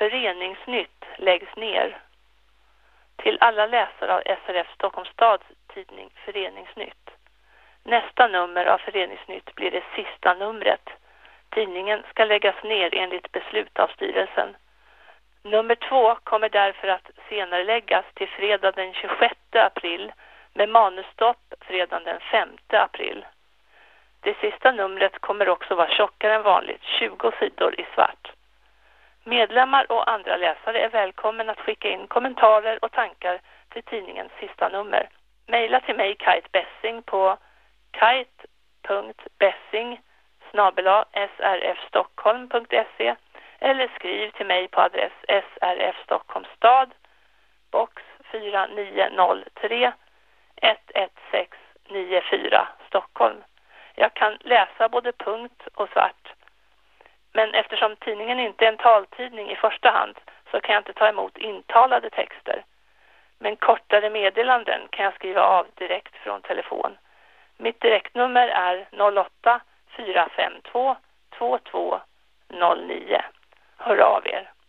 Föreningsnytt läggs ner. Till alla läsare av SRF Stockholms stads tidning Föreningsnytt. Nästa nummer av Föreningsnytt blir det sista numret. Tidningen ska läggas ner enligt beslut av styrelsen. Nummer 2 kommer därför att senare läggas till fredag den 26 april med manusstopp fredag den 5 april. Det sista numret kommer också vara tjockare än vanligt, 20 sidor i svart. Medlemmar och andra läsare är välkommen att skicka in kommentarer och tankar till tidningens sista nummer. Maila till mig Kite Bessing på kite.bessing@srfstockholm.se eller skriv till mig på adress SRF Stockholms stad, box 4903 11694 Stockholm. Jag kan läsa både punkt och svart. Men eftersom tidningen inte är en taltidning i första hand så kan jag inte ta emot intalade texter. Men kortare meddelanden kan jag skriva av direkt från telefon. Mitt direktnummer är 08 452 2209. Hör av er.